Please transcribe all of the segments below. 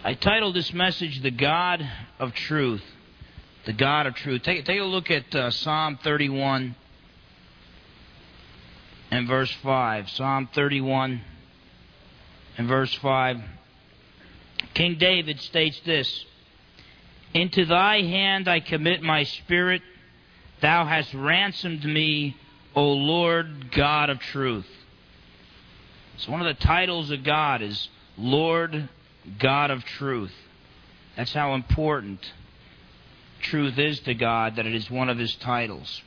I titled this message, The God of Truth. The God of Truth. Take a look at Psalm 31 and verse 5. Psalm 31 and verse 5. King David states this: Into thy hand I commit my spirit. Thou hast ransomed me, O Lord God of truth. So one of the titles of God is Lord God of truth. That's how important truth is to God, that it is one of His titles.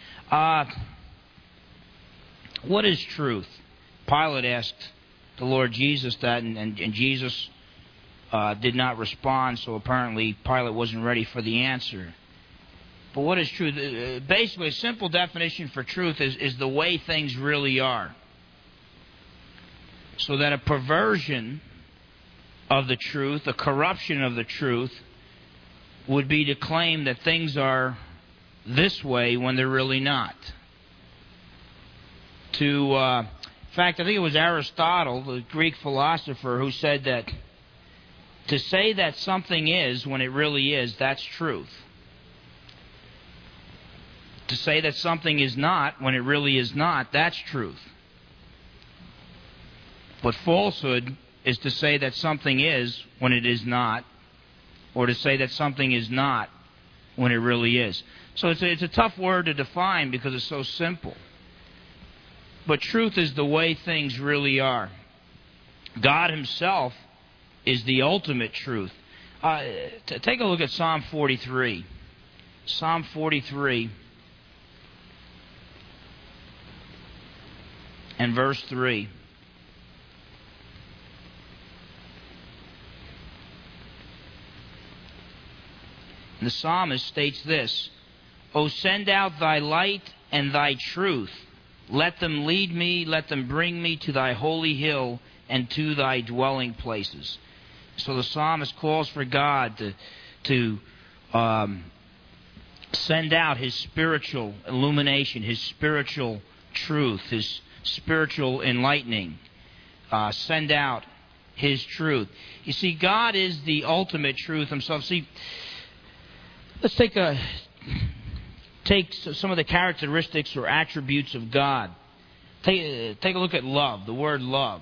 What is truth? Pilate asked the Lord Jesus that, and Jesus did not respond, so apparently Pilate wasn't ready for the answer. But what is truth? Basically, a simple definition for truth is the way things really are. So that a perversion of the truth, a corruption of the truth, would be to claim that things are this way when they're really not. In fact, I think it was Aristotle, the Greek philosopher, who said that to say that something is when it really is, that's truth. To say that something is not when it really is not, that's truth. But falsehood is to say that something is when it is not, or to say that something is not when it really is. So it's a tough word to define because it's so simple. But truth is the way things really are. God Himself is the ultimate truth. Take a look at Psalm 43. Psalm 43 and verse 3. The psalmist states this: O send out thy light and thy truth. Let them lead me, let them bring me to thy holy hill and to thy dwelling places. So the psalmist calls for God to send out His spiritual illumination, His spiritual truth, His spiritual enlightening. Send out His truth. You see, God is the ultimate truth Himself. See, let's take some of the characteristics or attributes of God. Take a look at love, the word love.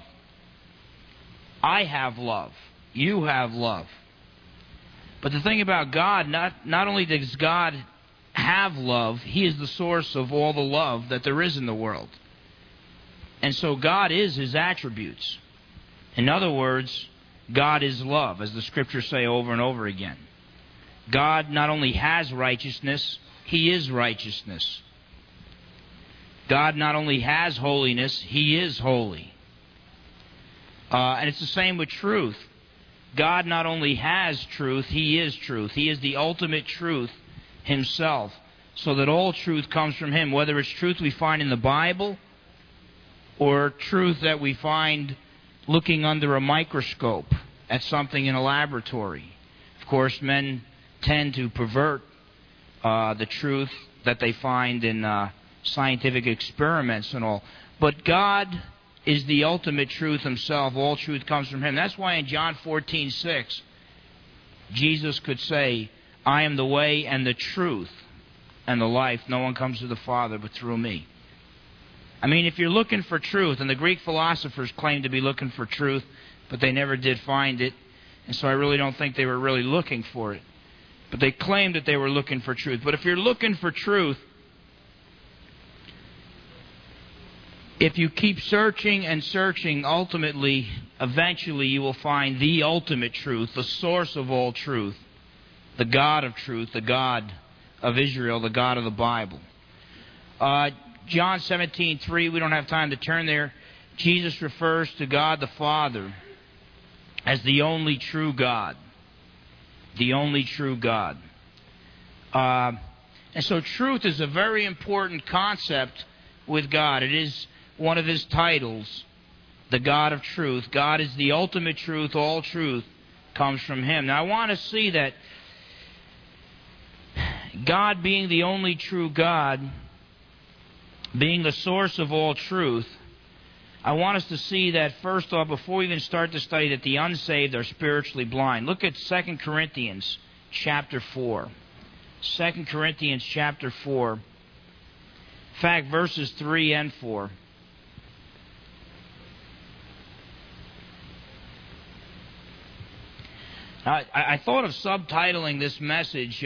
I have love. You have love. But the thing about God, not only does God have love, He is the source of all the love that there is in the world. And so God is His attributes. In other words, God is love, as the Scriptures say over and over again. God not only has righteousness, He is righteousness. God not only has holiness, He is holy. And it's the same with truth. God not only has truth, He is truth. He is the ultimate truth Himself, so that all truth comes from Him, whether it's truth we find in the Bible or truth that we find looking under a microscope at something in a laboratory. Of course, men tend to pervert the truth that they find in scientific experiments and all. But God is the ultimate truth Himself. All truth comes from Him. That's why in John 14:6, Jesus could say, I am the way and the truth and the life. No one comes to the Father but through me. I mean, if you're looking for truth, and the Greek philosophers claimed to be looking for truth, but they never did find it, and so I really don't think they were really looking for it. But they claimed that they were looking for truth. But if you're looking for truth, if you keep searching and searching, ultimately, eventually you will find the ultimate truth, the source of all truth, the God of truth, the God of Israel, the God of the Bible. John 17:3, we don't have time to turn there. Jesus refers to God the Father as the only true God. The only true God. And so truth is a very important concept with God. It is one of His titles, the God of truth. God is the ultimate truth. All truth comes from Him. Now I want to see that God being the only true God, being the source of all truth, I want us to see that, first off, before we even start the study, that the unsaved are spiritually blind. Look at 2 Corinthians chapter 4. 2 Corinthians chapter 4. In fact, verses 3 and 4. I thought of subtitling this message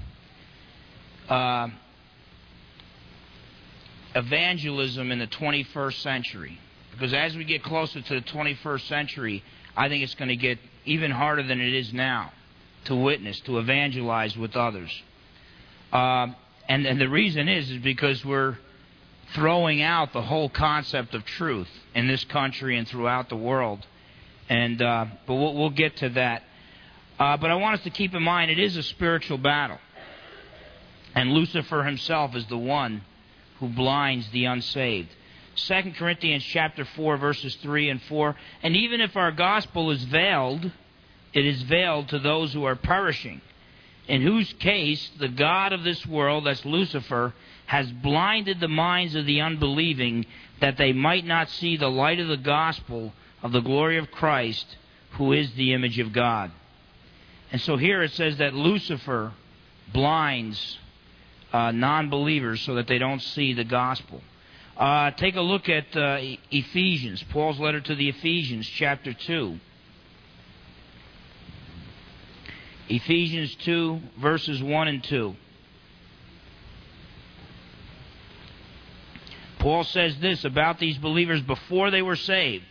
Evangelism in the 21st Century. Because as we get closer to the 21st century, I think it's going to get even harder than it is now to witness, to evangelize with others. And the reason is because we're throwing out the whole concept of truth in this country and throughout the world. But we'll get to that. But I want us to keep in mind it is a spiritual battle. And Lucifer himself is the one who blinds the unsaved. 2 Corinthians chapter 4, verses 3 and 4. And even if our gospel is veiled, it is veiled to those who are perishing, in whose case the God of this world, that's Lucifer, has blinded the minds of the unbelieving, that they might not see the light of the gospel of the glory of Christ, who is the image of God. And so here it says that Lucifer blinds non-believers so that they don't see the gospel. Take a look at Ephesians, Paul's letter to the Ephesians, chapter 2. Ephesians 2, verses 1 and 2. Paul says this about these believers before they were saved.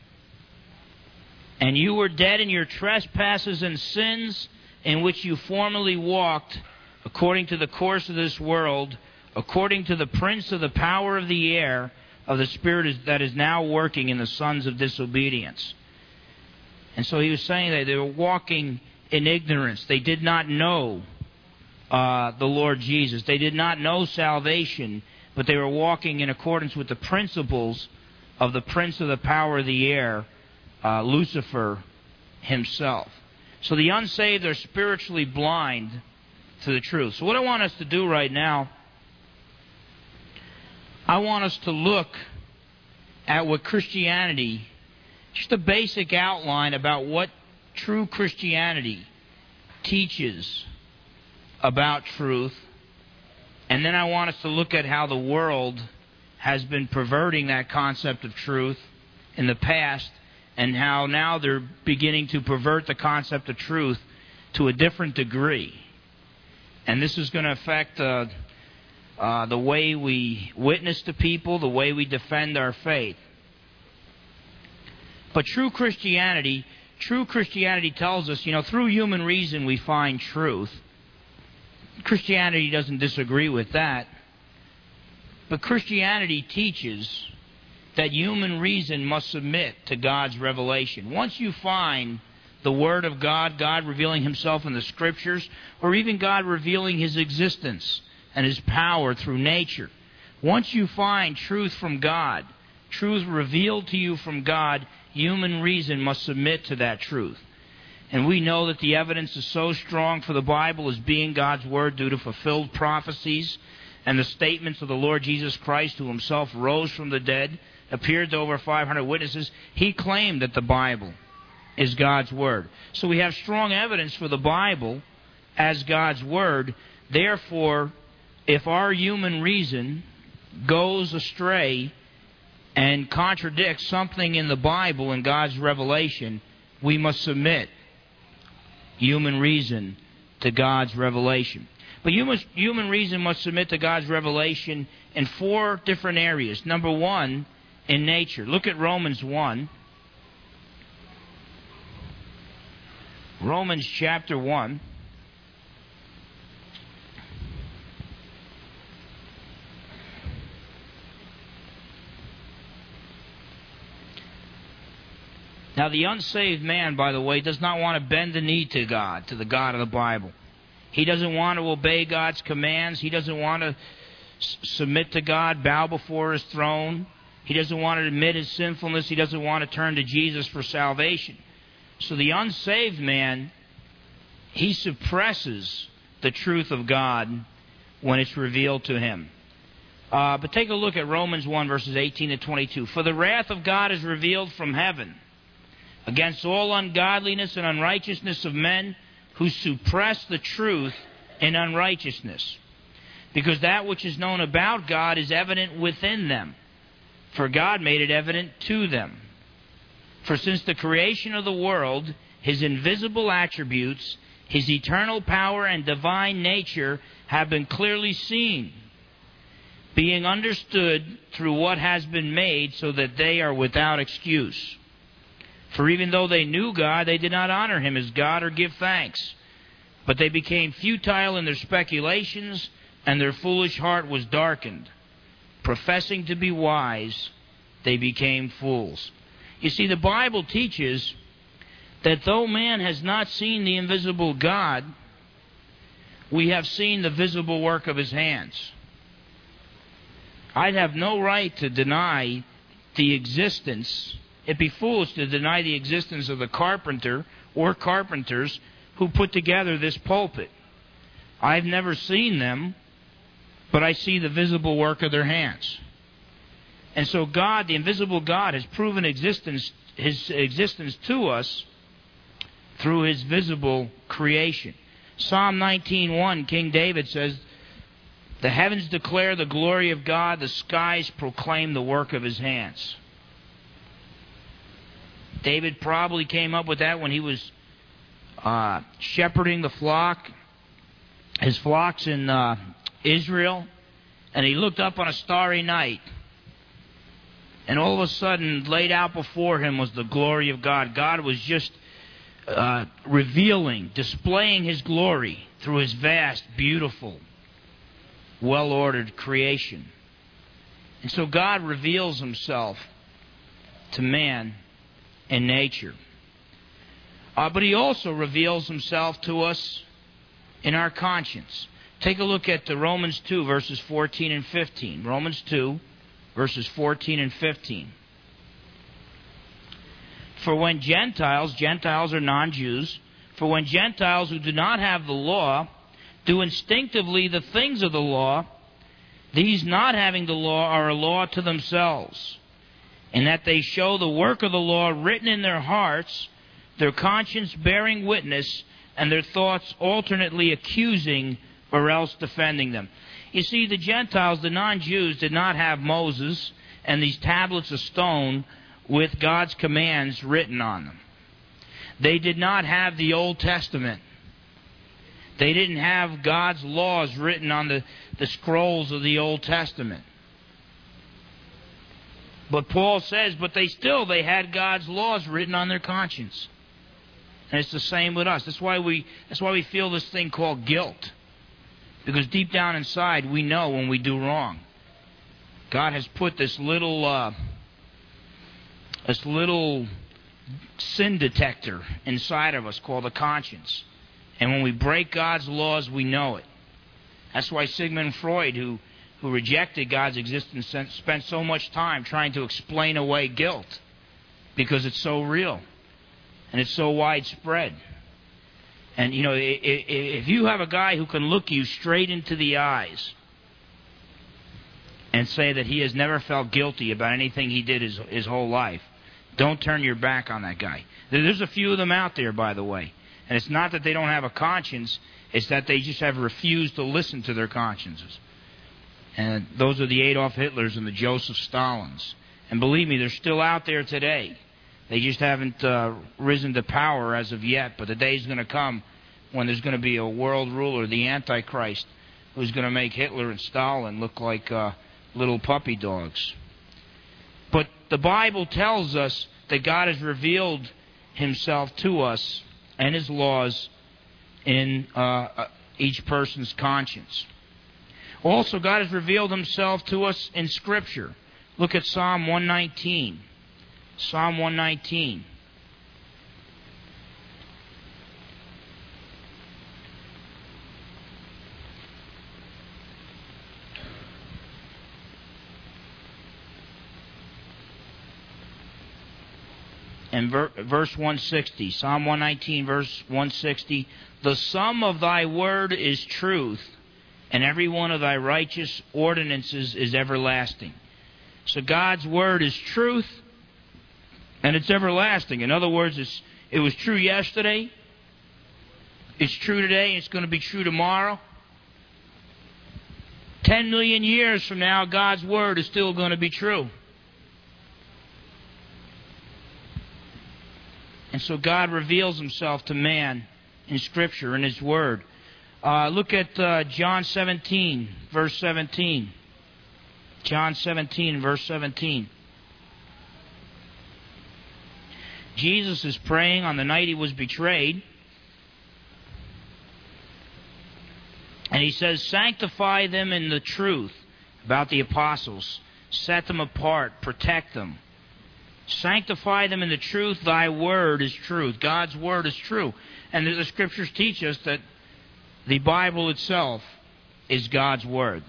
And you were dead in your trespasses and sins, in which you formerly walked, according to the course of this world, according to the prince of the power of the air, of the spirit that is now working in the sons of disobedience. And so he was saying that they were walking in ignorance. They did not know the Lord Jesus. They did not know salvation, but they were walking in accordance with the principles of the prince of the power of the air, Lucifer himself. So the unsaved are spiritually blind to the truth. So what I want us to do right now, I want us to look at what Christianity, just a basic outline about what true Christianity teaches about truth. And then I want us to look at how the world has been perverting that concept of truth in the past, and how now they're beginning to pervert the concept of truth to a different degree. And this is going to affect the way we witness to people, the way we defend our faith. But true Christianity tells us, through human reason we find truth. Christianity doesn't disagree with that. But Christianity teaches that human reason must submit to God's revelation. Once you find the Word of God, God revealing Himself in the Scriptures, or even God revealing His existence and His power through nature, once you find truth from God, truth revealed to you from God, human reason must submit to that truth. And we know that the evidence is so strong for the Bible as being God's Word due to fulfilled prophecies and the statements of the Lord Jesus Christ, who Himself rose from the dead, appeared to over 500 witnesses. He claimed that the Bible is God's Word. So we have strong evidence for the Bible as God's Word. Therefore, if our human reason goes astray and contradicts something in the Bible and God's revelation, we must submit human reason to God's revelation. But human reason must submit to God's revelation in 4 different areas. Number 1, in nature. Look at Romans 1. Romans chapter 1. Now, the unsaved man, by the way, does not want to bend the knee to God, to the God of the Bible. He doesn't want to obey God's commands. He doesn't want to submit to God, bow before His throne. He doesn't want to admit his sinfulness. He doesn't want to turn to Jesus for salvation. So the unsaved man, he suppresses the truth of God when it's revealed to him. But take a look at Romans 1, verses 18 to 22. For the wrath of God is revealed from heaven against all ungodliness and unrighteousness of men who suppress the truth in unrighteousness. Because that which is known about God is evident within them, for God made it evident to them. For since the creation of the world, His invisible attributes, His eternal power and divine nature have been clearly seen, being understood through what has been made, so that they are without excuse. For even though they knew God, they did not honor Him as God or give thanks. But they became futile in their speculations, and their foolish heart was darkened. Professing to be wise, they became fools. You see, the Bible teaches that though man has not seen the invisible God, we have seen the visible work of His hands. I'd have no right to deny the existence. It'd be foolish to deny the existence of the carpenter or carpenters who put together this pulpit. I've never seen them, but I see the visible work of their hands. And so God, the invisible God, has proven His existence to us through His visible creation. Psalm 19:1, King David says, "The heavens declare the glory of God, the skies proclaim the work of His hands." David probably came up with that when he was shepherding his flocks in Israel, and he looked up on a starry night, and all of a sudden, laid out before him was the glory of God. God was just revealing, displaying His glory through His vast, beautiful, well-ordered creation. And so God reveals Himself to man in nature. But He also reveals Himself to us in our conscience. Take a look at Romans 2, verses 14 and 15. Romans 2, verses 14 and 15. For when Gentiles are non-Jews, for when Gentiles who do not have the law do instinctively the things of the law, these not having the law are a law to themselves, in that they show the work of the law written in their hearts, their conscience bearing witness, and their thoughts alternately accusing or else defending them. You see, the Gentiles, the non-Jews, did not have Moses and these tablets of stone with God's commands written on them. They did not have the Old Testament. They didn't have God's laws written on the scrolls of the Old Testament. But Paul says, but they had God's laws written on their conscience. And it's the same with us. That's why we feel this thing called guilt. Because deep down inside, we know when we do wrong. God has put this little sin detector inside of us called a conscience. And when we break God's laws, we know it. That's why Sigmund Freud, who rejected God's existence, spent so much time trying to explain away guilt. Because it's so real. And it's so widespread. And, you know, if you have a guy who can look you straight into the eyes and say that he has never felt guilty about anything he did his whole life, don't turn your back on that guy. There's a few of them out there, by the way. And it's not that they don't have a conscience, it's that they just have refused to listen to their consciences. And those are the Adolf Hitlers and the Joseph Stalins. And believe me, they're still out there today. They just haven't risen to power as of yet. But the day's going to come when there's going to be a world ruler, the Antichrist, who's going to make Hitler and Stalin look like little puppy dogs. But the Bible tells us that God has revealed Himself to us and His laws in each person's conscience. Also, God has revealed Himself to us in Scripture. Look at Psalm 119. Psalm 119. And verse 160. Psalm 119, verse 160. The sum of Thy word is truth, and every one of thy righteous ordinances is everlasting. So God's Word is truth, and it's everlasting. In other words, it was true yesterday, it's true today, and it's going to be true tomorrow. 10 million years from now, God's Word is still going to be true. And so God reveals Himself to man in Scripture, in His Word. Look at John 17, verse 17. John 17, verse 17. Jesus is praying on the night He was betrayed. And He says, sanctify them in the truth about the apostles. Set them apart. Protect them. Sanctify them in the truth. Thy word is truth. God's Word is true. And the Scriptures teach us that the Bible itself is God's Word.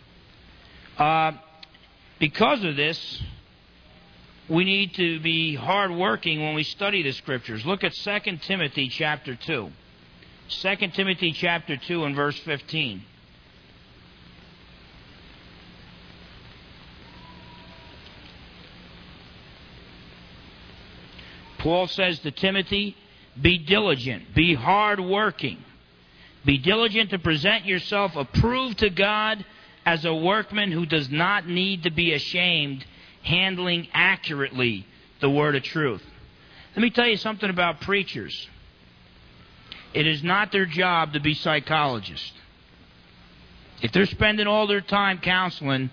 Because of this, we need to be hard-working when we study the Scriptures. Look at 2 Timothy chapter 2. 2 Timothy chapter 2 and verse 15. Paul says to Timothy, be diligent, be hard-working. Be diligent to present yourself approved to God as a workman who does not need to be ashamed, handling accurately the word of truth. Let me tell you something about preachers. It is not their job to be psychologists. If they're spending all their time counseling,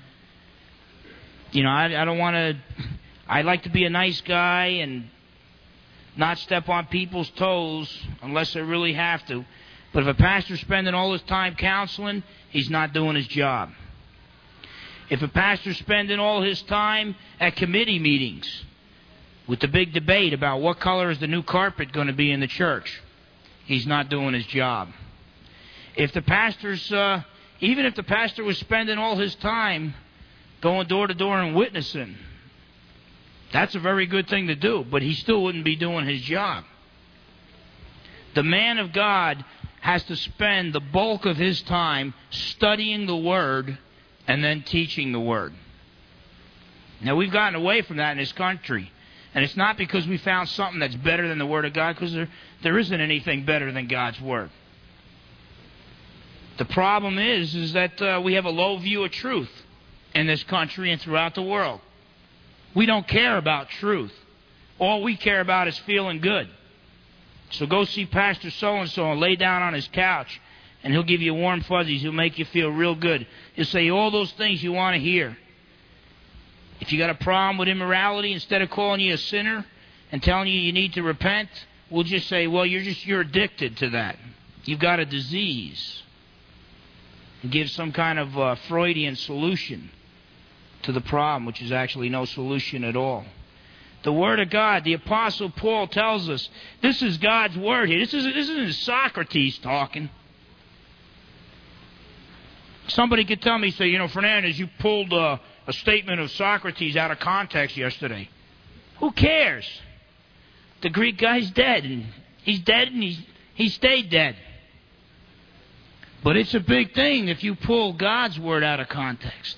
I don't want to... I like to be a nice guy and not step on people's toes unless I really have to. But if a pastor's spending all his time counseling, he's not doing his job. If a pastor's spending all his time at committee meetings with the big debate about what color is the new carpet going to be in the church, he's not doing his job. If the pastor's, even if the pastor was spending all his time going door to door and witnessing, that's a very good thing to do, but he still wouldn't be doing his job. The man of God has to spend the bulk of his time studying the Word and then teaching the Word. Now, we've gotten away from that in this country. And it's not because we found something that's better than the Word of God, because there isn't anything better than God's Word. The problem is that we have a low view of truth in this country and throughout the world. We don't care about truth. All we care about is feeling good. So go see Pastor so-and-so and lay down on his couch, and he'll give you warm fuzzies. He'll make you feel real good. He'll say all those things you want to hear. If you got a problem with immorality, instead of calling you a sinner and telling you need to repent, we'll just say, well, you're addicted to that. You've got a disease. And give some kind of Freudian solution to the problem, which is actually no solution at all. The Word of God, the Apostle Paul tells us, this is God's Word here. This isn't Socrates talking. Somebody could tell me, say, Fernandez, you pulled a statement of Socrates out of context yesterday. Who cares? The Greek guy's dead, and he's dead, and he stayed dead. But it's a big thing if you pull God's Word out of context.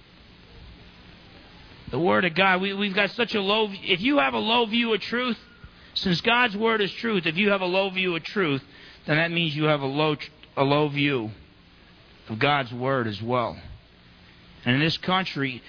The Word of God, we've got such a low... If you have a low view of truth, since God's Word is truth, if you have a low view of truth, then that means you have a low view of God's Word as well. And in this country,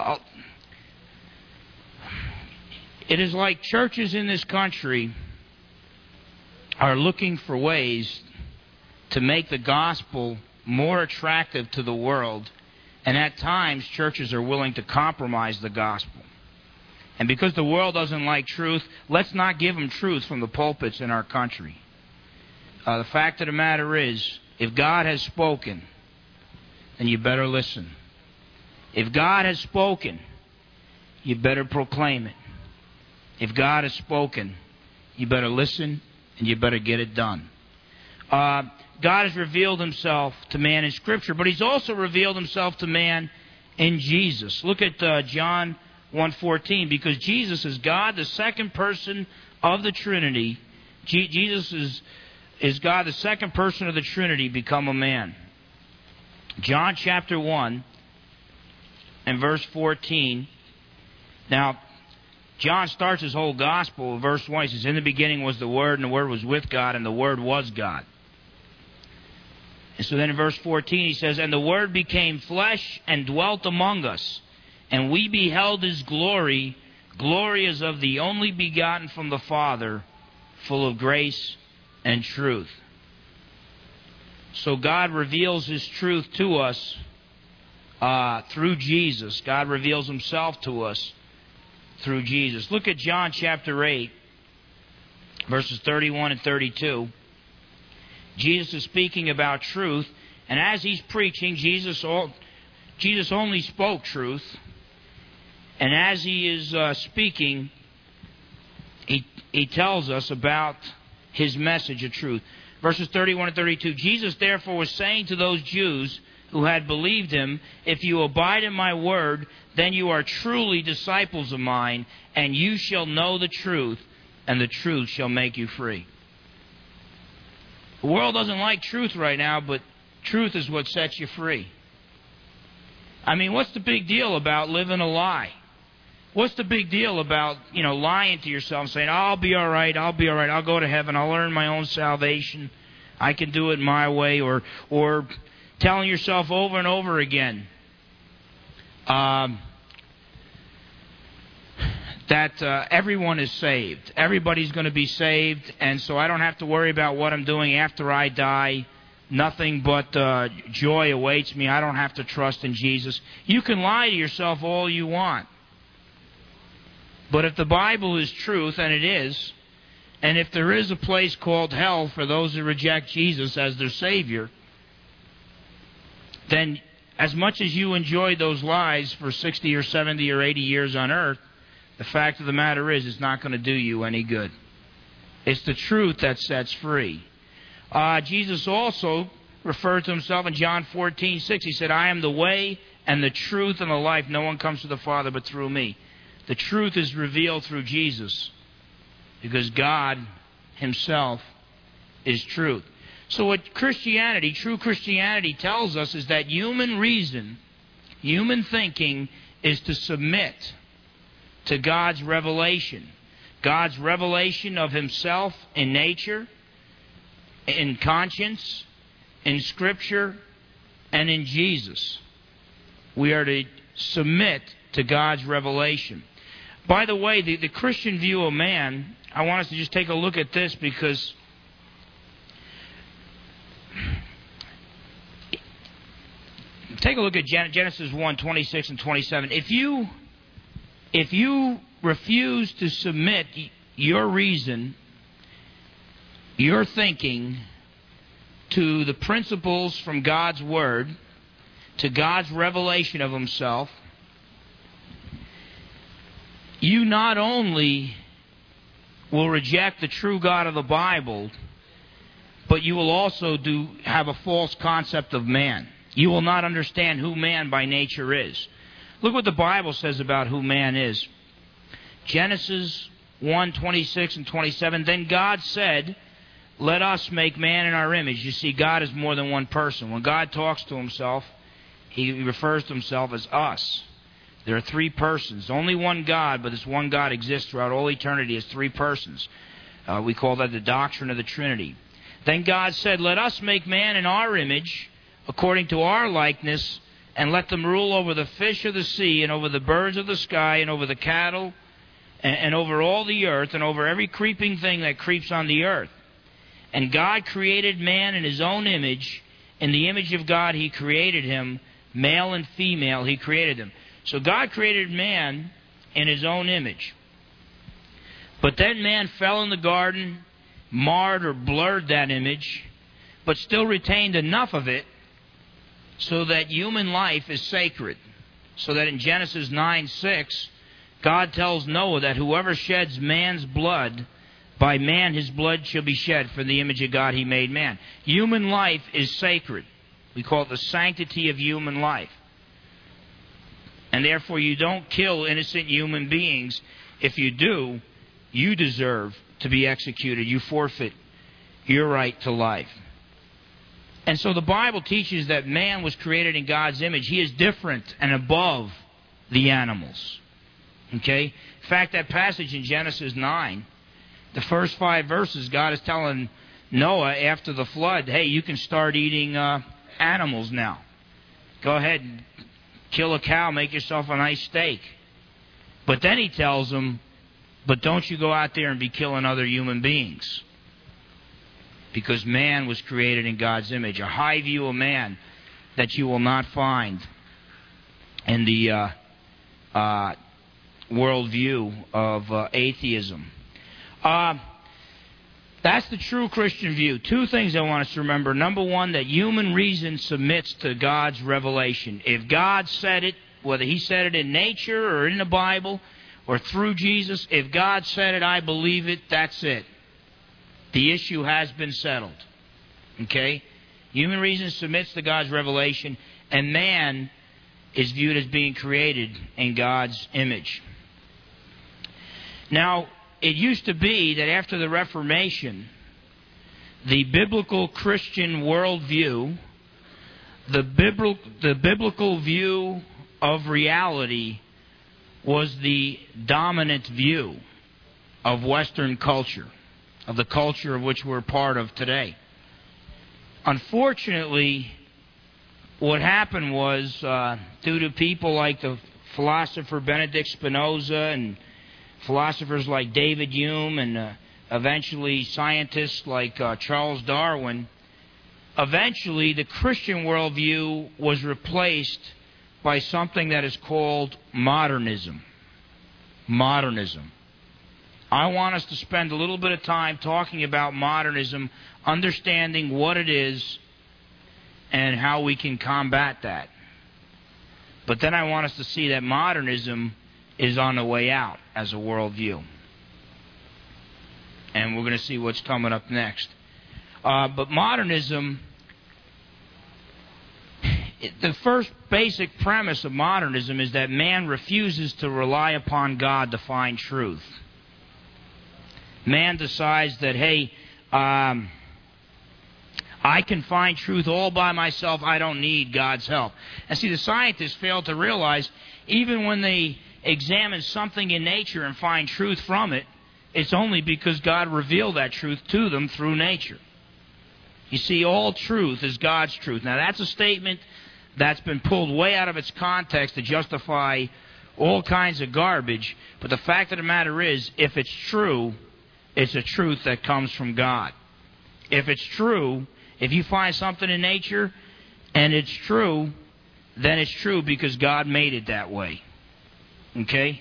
it is like churches in this country are looking for ways to make the gospel more attractive to the world. And at times, churches are willing to compromise the gospel. And because the world doesn't like truth, let's not give them truth from the pulpits in our country. The fact of the matter is, if God has spoken, then you better listen. If God has spoken, you better proclaim it. If God has spoken, you better listen and you better get it done. God has revealed Himself to man in Scripture, but He's also revealed Himself to man in Jesus. Look at John 1:14, because Jesus is God, the second person of the Trinity. Jesus is God, the second person of the Trinity, become a man. John chapter 1 and verse 14. Now, John starts his whole gospel. Verse 1, he says, "In the beginning was the Word, and the Word was with God, and the Word was God." And so then in verse 14 he says, "And the Word became flesh and dwelt among us, and we beheld His glory. Glory as of the only begotten from the Father, full of grace and truth." So God reveals His truth to us through Jesus. God reveals Himself to us through Jesus. Look at John chapter 8, verses 31 and 32. Jesus is speaking about truth, and as He's preaching, Jesus only spoke truth. And as He is speaking, he tells us about His message of truth. Verses 31 and 32, "Jesus therefore was saying to those Jews who had believed Him, 'If you abide in my word, then you are truly disciples of mine, and you shall know the truth, and the truth shall make you free.'" The world doesn't like truth right now, but truth is what sets you free. I mean, what's the big deal about living a lie? What's the big deal about, lying to yourself, saying, I'll be all right, I'll go to heaven, I'll earn my own salvation, I can do it my way, or telling yourself over and over again that everyone is saved. Everybody's going to be saved, and so I don't have to worry about what I'm doing after I die. Nothing but joy awaits me. I don't have to trust in Jesus. You can lie to yourself all you want. But if the Bible is truth, and it is, and if there is a place called hell for those who reject Jesus as their Savior, then as much as you enjoyed those lies for 60 or 70 or 80 years on earth, the fact of the matter is it's not going to do you any good. It's the truth that sets free. Jesus also referred to Himself in John 14:6. He said, "I am the way and the truth and the life. No one comes to the Father but through me." The truth is revealed through Jesus because God Himself is truth. So what Christianity, true Christianity, tells us is that human reason, human thinking, is to submit to God's revelation. God's revelation of Himself in nature, in conscience, in Scripture, and in Jesus. We are to submit to God's revelation. By the way, the Christian view of man, I want us to just take a look at this because take a look at Genesis 1, 26 and 27. If you refuse to submit your reason, your thinking, to the principles from God's Word, to God's revelation of Himself, you not only will reject the true God of the Bible, but you will also have a false concept of man. You will not understand who man by nature is. Look what the Bible says about who man is. Genesis 1, 26 and 27. "Then God said, 'Let us make man in our image.'" You see, God is more than one person. When God talks to Himself, He refers to Himself as us. There are three persons. Only one God, but this one God exists throughout all eternity as three persons. We call that the doctrine of the Trinity. "Then God said, 'Let us make man in our image, according to our likeness, and let them rule over the fish of the sea, and over the birds of the sky, and over the cattle, and over all the earth, and over every creeping thing that creeps on the earth.' And God created man in His own image. In the image of God He created him. Male and female He created them." So God created man in His own image. But then man fell in the garden, marred or blurred that image, but still retained enough of it so that human life is sacred. So that in Genesis 9:6, God tells Noah that whoever sheds man's blood, by man his blood shall be shed, for the image of God He made man. Human life is sacred. We call it the sanctity of human life. And therefore you don't kill innocent human beings. If you do, you deserve to be executed. You forfeit your right to life. And so the Bible teaches that man was created in God's image. He is different and above the animals. Okay? In fact, that passage in Genesis 9, the first 5 verses, God is telling Noah after the flood, hey, you can start eating animals now. Go ahead and kill a cow, make yourself a nice steak. But then he tells them, but don't you go out there and be killing other human beings. Because man was created in God's image. A high view of man that you will not find in the worldview of atheism. That's the true Christian view. 2 things I want us to remember. Number 1, that human reason submits to God's revelation. If God said it, whether He said it in nature or in the Bible or through Jesus, if God said it, I believe it, that's it. The issue has been settled. Okay? Human reason submits to God's revelation, and man is viewed as being created in God's image. Now, it used to be that after the Reformation, the biblical Christian worldview, the biblical view of reality was the dominant view of Western culture, of the culture of which we're part of today. Unfortunately, what happened was, due to people like the philosopher Benedict Spinoza and philosophers like David Hume and eventually scientists like Charles Darwin, eventually the Christian worldview was replaced by something that is called modernism. Modernism. I want us to spend a little bit of time talking about modernism, understanding what it is and how we can combat that. But then I want us to see that modernism is on the way out as a worldview. And we're going to see what's coming up next. But modernism, the first basic premise of modernism is that man refuses to rely upon God to find truth. Man decides that, hey, I can find truth all by myself. I don't need God's help. And see, the scientists fail to realize, even when they examine something in nature and find truth from it, it's only because God revealed that truth to them through nature. You see, all truth is God's truth. Now, that's a statement that's been pulled way out of its context to justify all kinds of garbage. But the fact of the matter is, if it's true, it's a truth that comes from God. If it's true, if you find something in nature and it's true, then it's true because God made it that way. Okay?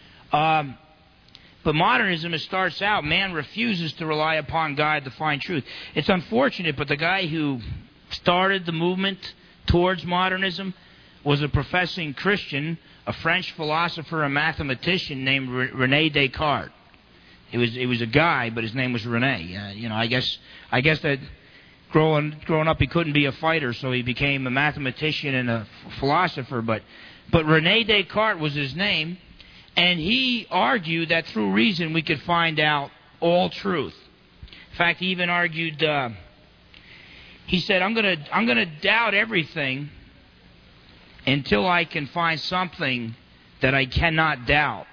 But modernism, it starts out, man refuses to rely upon God to find truth. It's unfortunate, but the guy who started the movement towards modernism was a professing Christian, a French philosopher and mathematician named René Descartes. He was a guy, but his name was René. I guess that growing up he couldn't be a fighter, so he became a mathematician and a philosopher. But René Descartes was his name, and he argued that through reason we could find out all truth. In fact, he even argued. He said, "I'm gonna doubt everything until I can find something that I cannot doubt."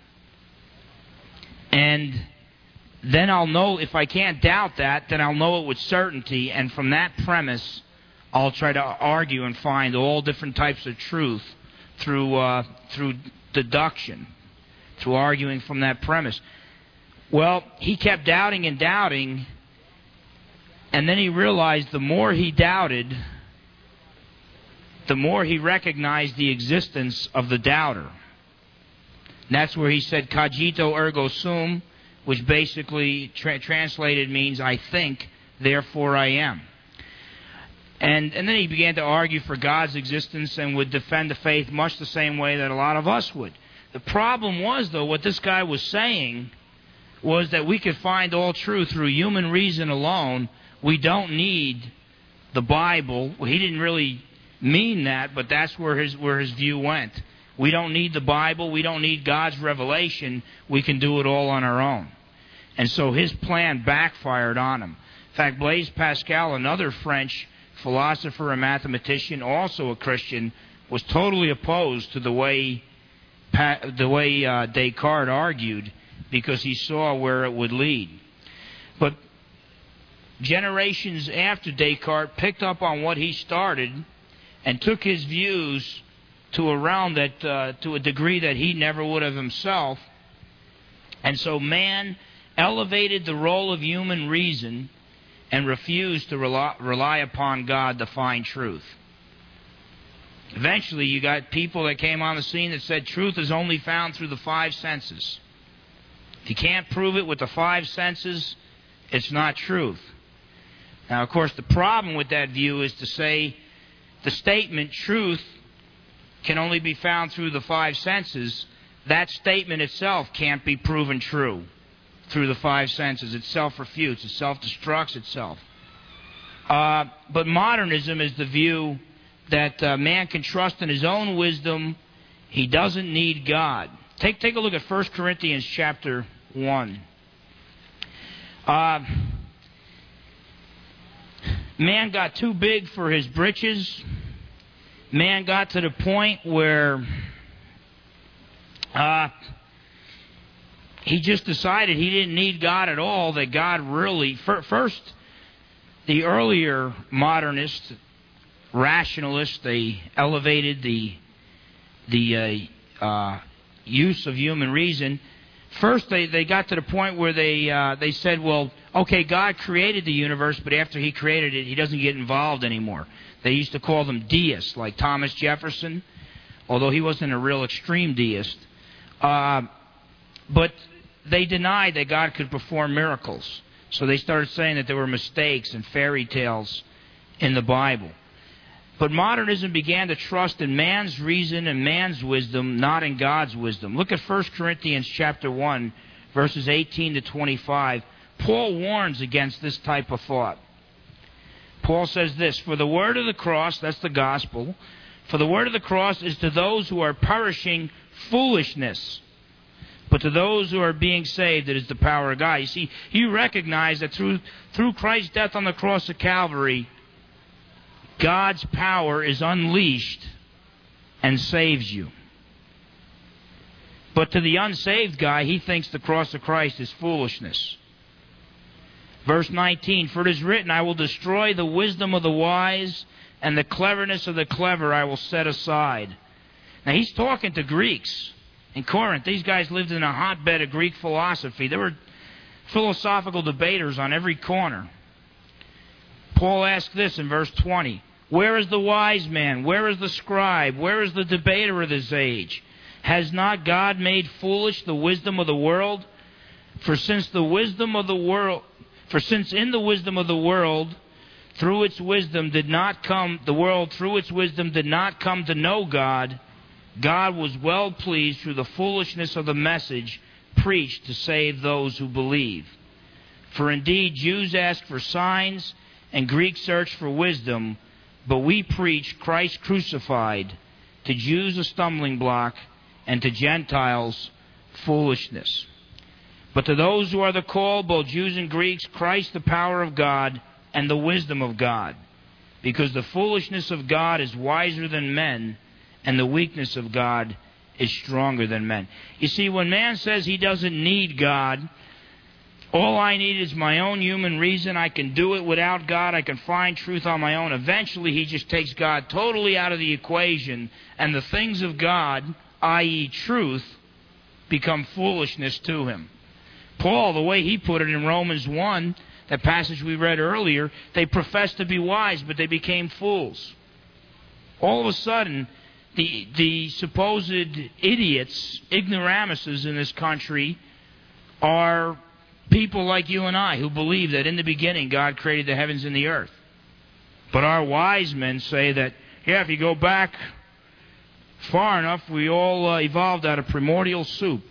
And then I'll know, if I can't doubt that, then I'll know it with certainty. And from that premise, I'll try to argue and find all different types of truth through deduction, through arguing from that premise. Well, he kept doubting and doubting, and then he realized the more he doubted, the more he recognized the existence of the doubter. And that's where he said, cogito ergo sum, which basically translated means I think, therefore I am. And then he began to argue for God's existence and would defend the faith much the same way that a lot of us would. The problem was, though, what this guy was saying was that we could find all truth through human reason alone. We don't need the Bible. Well, he didn't really mean that, but that's where his view went. We don't need the Bible. We don't need God's revelation. We can do it all on our own. And so his plan backfired on him. In fact, Blaise Pascal, another French philosopher and mathematician, also a Christian, was totally opposed to the way Descartes argued, because he saw where it would lead. But generations after Descartes picked up on what he started and took his views to a realm that, to a degree that he never would have himself. And so man elevated the role of human reason and refused to rely upon God to find truth. Eventually, you got people that came on the scene that said truth is only found through the five senses. If you can't prove it with the five senses, it's not truth. Now, of course, the problem with that view is to say the statement, truth can only be found through the five senses. That statement itself can't be proven true through the five senses. It self-refutes, it self-destructs itself. But modernism is the view that man can trust in his own wisdom. He doesn't need God. Take a look at 1 Corinthians chapter 1. Man got too big for his britches. Man got to the point where he just decided he didn't need God at all, that God really... First, the earlier modernists, rationalists, they elevated the use of human reason. First, they got to the point where they said, well, okay, God created the universe, but after He created it, He doesn't get involved anymore. They used to call them deists, like Thomas Jefferson, although he wasn't a real extreme deist. But they denied that God could perform miracles. So they started saying that there were mistakes and fairy tales in the Bible. But modernism began to trust in man's reason and man's wisdom, not in God's wisdom. Look at 1 Corinthians chapter 1, verses 18 to 25. Paul warns against this type of thought. Paul says this, "For the word of the cross," that's the gospel, "for the word of the cross is to those who are perishing foolishness. But to those who are being saved, it is the power of God." You see, you recognize that through Christ's death on the cross of Calvary, God's power is unleashed and saves you. But to the unsaved guy, he thinks the cross of Christ is foolishness. Verse 19, "For it is written, I will destroy the wisdom of the wise, and the cleverness of the clever I will set aside." Now he's talking to Greeks in Corinth. These guys lived in a hotbed of Greek philosophy. There were philosophical debaters on every corner. Paul asked this in verse 20, "Where is the wise man? Where is the scribe? Where is the debater of this age? Has not God made foolish the wisdom of the world? For since in the wisdom of the world, through its wisdom did not come to know God, God was well pleased through the foolishness of the message preached to save those who believe. For indeed Jews ask for signs, and Greeks search for wisdom, but we preach Christ crucified, to Jews a stumbling block, and to Gentiles foolishness. But to those who are the called, both Jews and Greeks, Christ the power of God and the wisdom of God. Because the foolishness of God is wiser than men, and the weakness of God is stronger than men." You see, when man says he doesn't need God, all I need is my own human reason, I can do it without God, I can find truth on my own, eventually he just takes God totally out of the equation, and the things of God, i.e. truth, become foolishness to him. Paul, the way he put it in Romans 1, that passage we read earlier, they professed to be wise, but they became fools. All of a sudden, the supposed idiots, ignoramuses in this country, are people like you and I who believe that in the beginning God created the heavens and the earth. But our wise men say that, yeah, if you go back far enough, we all evolved out of primordial soup.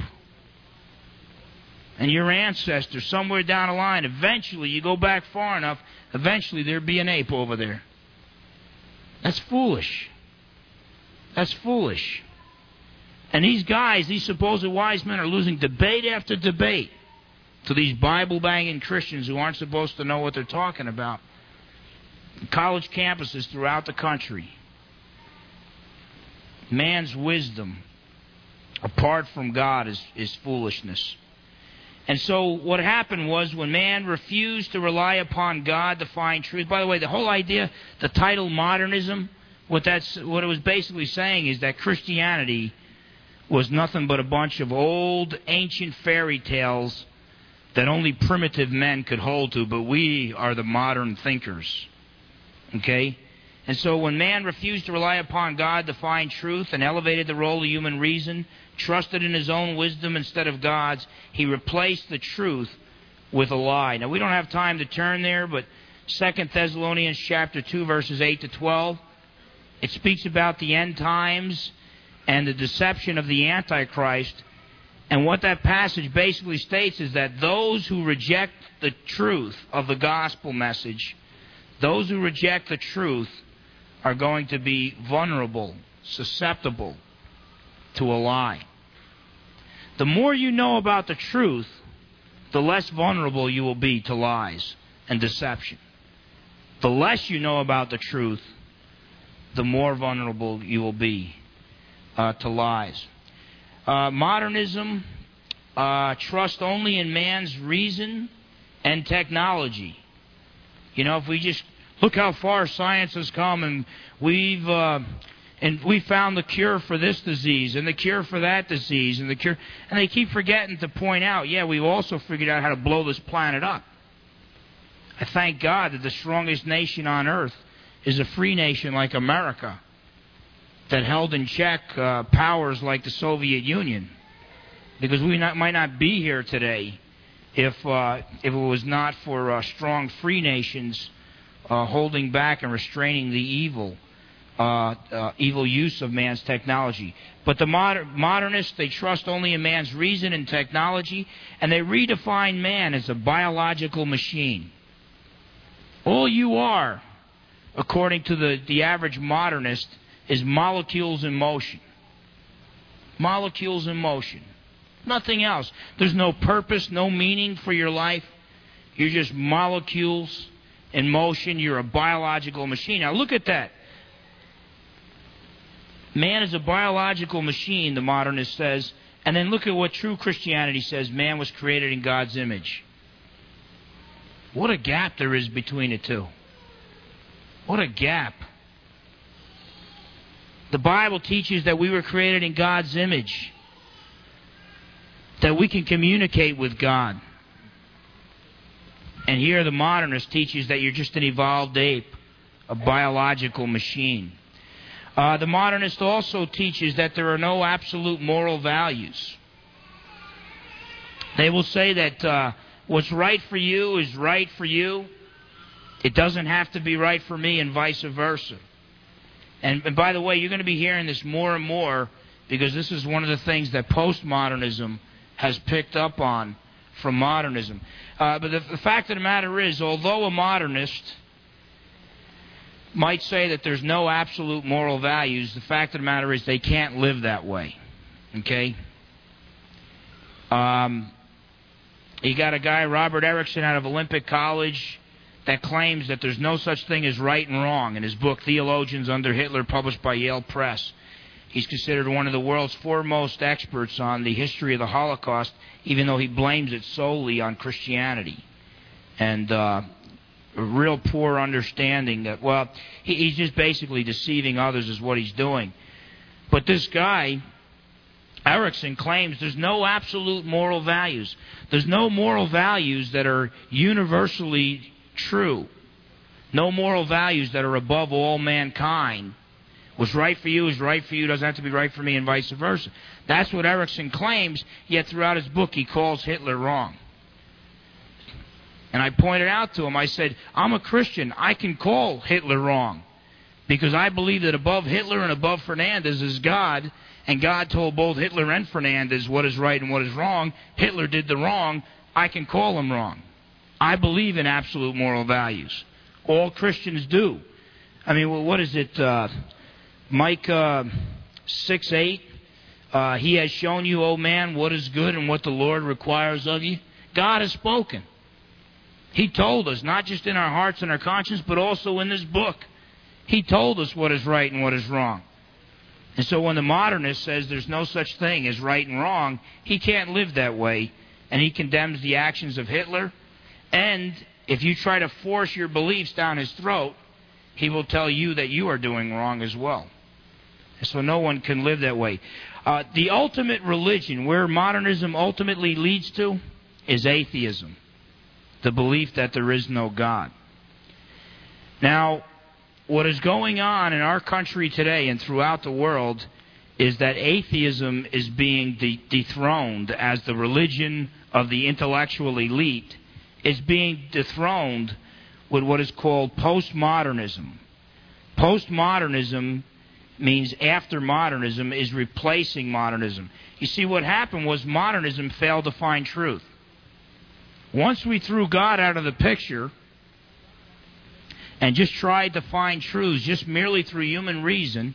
And your ancestors, somewhere down the line, eventually, you go back far enough, eventually there'd be an ape over there. That's foolish. That's foolish. And these guys, these supposed wise men, are losing debate after debate to these Bible-banging Christians who aren't supposed to know what they're talking about. college campuses throughout the country. Man's wisdom, apart from God, is foolishness. And so what happened was when man refused to rely upon God to find truth. By the way, the whole idea, the title modernism, what it was basically saying is that Christianity was nothing but a bunch of old, ancient fairy tales that only primitive men could hold to, but we are the modern thinkers. Okay? And so when man refused to rely upon God to find truth and elevated the role of human reason, trusted in his own wisdom instead of God's, he replaced the truth with a lie. Now, we don't have time to turn there, but 2 Thessalonians chapter 2, verses 8 to 12, it speaks about the end times and the deception of the Antichrist. And what that passage basically states is that those who reject the truth of the gospel message, those who reject the truth, are going to be vulnerable, susceptible to a lie. The more you know about the truth, the less vulnerable you will be to lies and deception. The less you know about the truth, the more vulnerable you will be to lies. Modernism trusts only in man's reason and technology. You know, if we just look how far science has come, and we found the cure for this disease and the cure for that disease and they keep forgetting to point out, we've also figured out how to blow this planet up. I thank God that the strongest nation on earth is a free nation like America that held in check powers like the Soviet Union, because we might not be here today if it was not for strong free nations holding back and restraining the evil use of man's technology. But the modernists, they trust only in man's reason and technology, and they redefine man as a biological machine. All you are, according to the average modernist, is molecules in motion. Molecules in motion. Nothing else. There's no purpose, no meaning for your life. You're just molecules in motion. You're a biological machine. Now look at that. Man is a biological machine, the modernist says. And then look at what true Christianity says. Man was created in God's image. What a gap there is between the two. What a gap. The Bible teaches that we were created in God's image, that we can communicate with God. And here the modernist teaches that you're just an evolved ape, a biological machine. The modernist also teaches that there are no absolute moral values. They will say that what's right for you is right for you. It doesn't have to be right for me, and vice versa. And by the way, you're going to be hearing this more and more, because this is one of the things that postmodernism has picked up on from modernism. But the fact of the matter is, although a modernist might say that there's no absolute moral values, the fact of the matter is they can't live that way. Okay? You got a guy, Robert Erickson, out of Olympic College, that claims that there's no such thing as right and wrong in his book, Theologians Under Hitler, published by Yale Press. He's considered one of the world's foremost experts on the history of the Holocaust, even though he blames it solely on Christianity. And a real poor understanding that, he's just basically deceiving others is what he's doing. But this guy, Erickson, claims there's no absolute moral values. There's no moral values that are universally true. No moral values that are above all mankind. What's right for you is right for you, doesn't have to be right for me, and vice versa. That's what Erickson claims, yet throughout his book he calls Hitler wrong. And I pointed out to him, I said, I'm a Christian, I can call Hitler wrong, because I believe that above Hitler and above Fernandez is God, and God told both Hitler and Fernandez what is right and what is wrong. Hitler did the wrong, I can call him wrong. I believe in absolute moral values. All Christians do. I mean, what is it? Micah 6:8. He has shown you, O man, what is good and what the Lord requires of you. God has spoken. He told us, not just in our hearts and our conscience, but also in this book. He told us what is right and what is wrong. And so when the modernist says there's no such thing as right and wrong, he can't live that way, and he condemns the actions of Hitler. And if you try to force your beliefs down his throat, he will tell you that you are doing wrong as well. And so no one can live that way. The ultimate religion, where modernism ultimately leads to, is atheism, the belief that there is no God. Now, what is going on in our country today and throughout the world is that atheism is being dethroned as the religion of the intellectual elite, is being dethroned with what is called postmodernism. Postmodernism means after modernism is replacing modernism. You see, what happened was modernism failed to find truth. Once we threw God out of the picture and just tried to find truths just merely through human reason,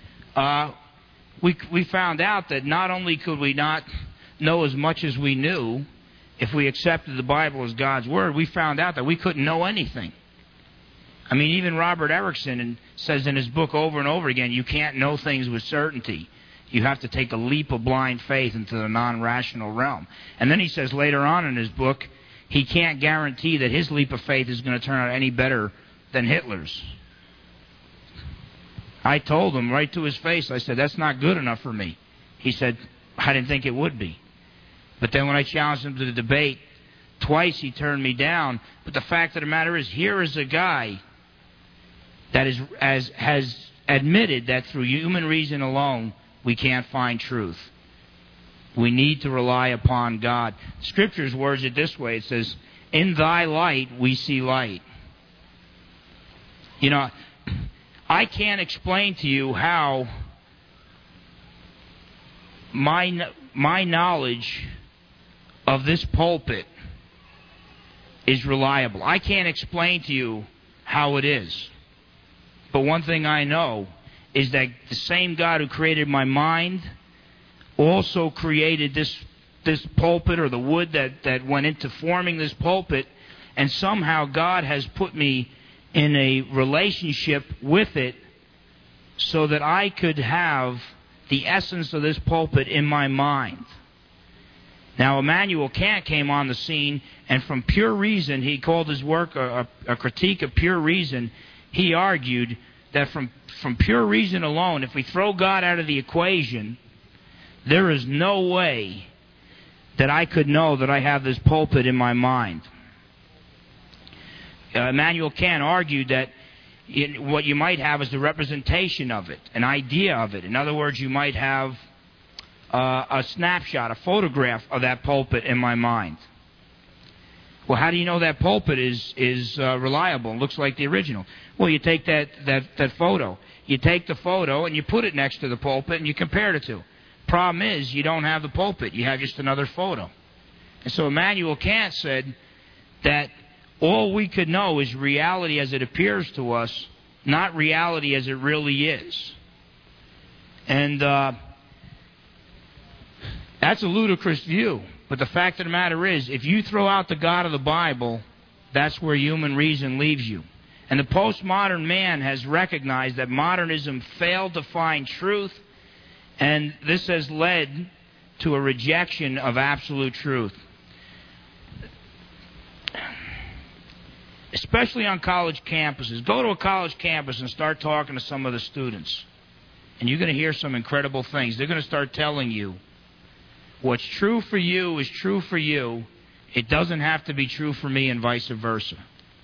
we found out that not only could we not know as much as we knew if we accepted the Bible as God's Word, we found out that we couldn't know anything. I mean, even Robert Erickson says in his book over and over again, you can't know things with certainty. You have to take a leap of blind faith into the non-rational realm. And then he says later on in his book, he can't guarantee that his leap of faith is going to turn out any better than Hitler's. I told him right to his face, I said, that's not good enough for me. He said, I didn't think it would be. But then when I challenged him to the debate, twice he turned me down. But the fact of the matter is, here is a guy that has admitted that through human reason alone, we can't find truth. We need to rely upon God. Scripture's words it this way. It says, in thy light we see light. You know, I can't explain to you how my knowledge of this pulpit is reliable. I can't explain to you how it is. But one thing I know is that the same God who created my mind also created this pulpit, or the wood that went into forming this pulpit, and somehow God has put me in a relationship with it so that I could have the essence of this pulpit in my mind. Now, Immanuel Kant came on the scene, and from pure reason, he called his work a critique of pure reason. He argued that from pure reason alone, if we throw God out of the equation, there is no way that I could know that I have this pulpit in my mind. Immanuel Kant argued that what you might have is the representation of it, an idea of it. In other words, you might have a snapshot, a photograph of that pulpit in my mind. Well, how do you know that pulpit is reliable and looks like the original? Well, you take that photo. You take the photo and you put it next to the pulpit and you compare the two. Problem is, you don't have the pulpit. You have just another photo. And so Immanuel Kant said that all we could know is reality as it appears to us, not reality as it really is. And that's a ludicrous view. But the fact of the matter is, if you throw out the God of the Bible, that's where human reason leaves you. And the postmodern man has recognized that modernism failed to find truth, and this has led to a rejection of absolute truth. Especially on college campuses. Go to a college campus and start talking to some of the students. And you're going to hear some incredible things. They're going to start telling you what's true for you is true for you. It doesn't have to be true for me, and vice versa.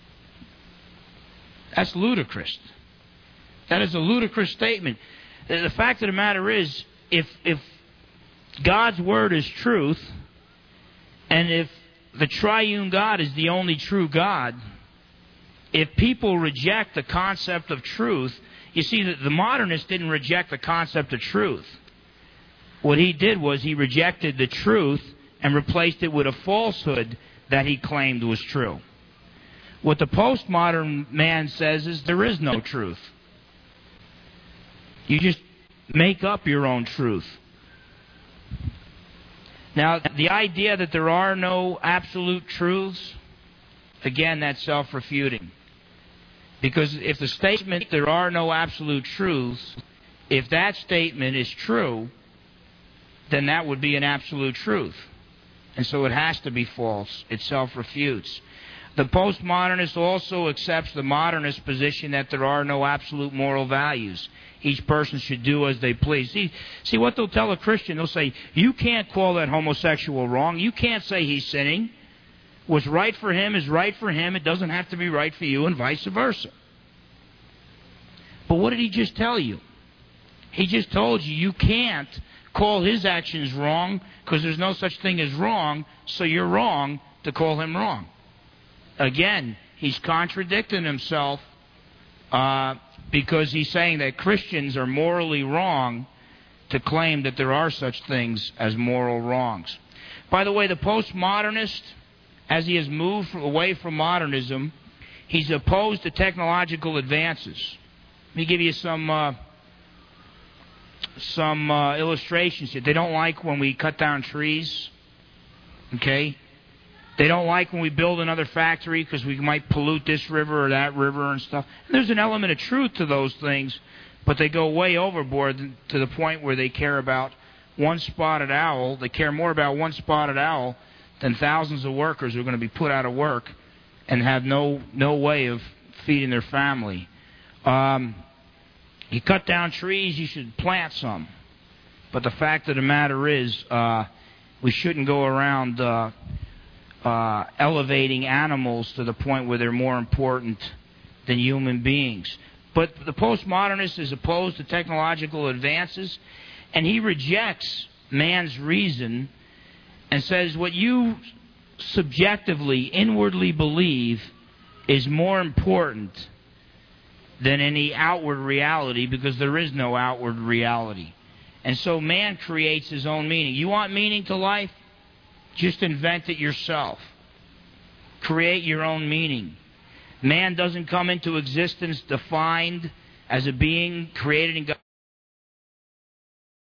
That's ludicrous. That is a ludicrous statement. The fact of the matter is, if God's Word is truth, and if the triune God is the only true God, if people reject the concept of truth, you see that the modernist didn't reject the concept of truth. What he did was he rejected the truth and replaced it with a falsehood that he claimed was true. What the postmodern man says is there is no truth. You just make up your own truth. Now, the idea that there are no absolute truths Again, that's self-refuting. Because if the statement, there are no absolute truths, if that statement is true, then that would be an absolute truth. And so it has to be false. It self-refutes. The postmodernist also accepts the modernist position that there are no absolute moral values. Each person should do as they please. See what they'll tell a Christian? They'll say, you can't call that homosexual wrong. You can't say he's sinning. What's right for him is right for him. It doesn't have to be right for you, and vice versa. But what did he just tell you? He just told you you can't call his actions wrong because there's no such thing as wrong, so you're wrong to call him wrong. Again, he's contradicting himself because he's saying that Christians are morally wrong to claim that there are such things as moral wrongs. By the way, the postmodernist, as he has moved away from modernism, he's opposed to technological advances. Let me give you some illustrations here. They don't like when we cut down trees. Okay? They don't like when we build another factory because we might pollute this river or that river and stuff. And there's an element of truth to those things, but they go way overboard to the point where they care about one spotted owl. They care more about one spotted owl than thousands of workers who are going to be put out of work and have no way of feeding their family. You cut down trees, you should plant some. But the fact of the matter is, we shouldn't go around elevating animals to the point where they're more important than human beings. But the postmodernist is opposed to technological advances, and he rejects man's reason and says what you subjectively, inwardly believe is more important than any outward reality, because there is no outward reality. And so man creates his own meaning. You want meaning to life? Just invent it yourself. Create your own meaning. Man doesn't come into existence defined as a being created in God.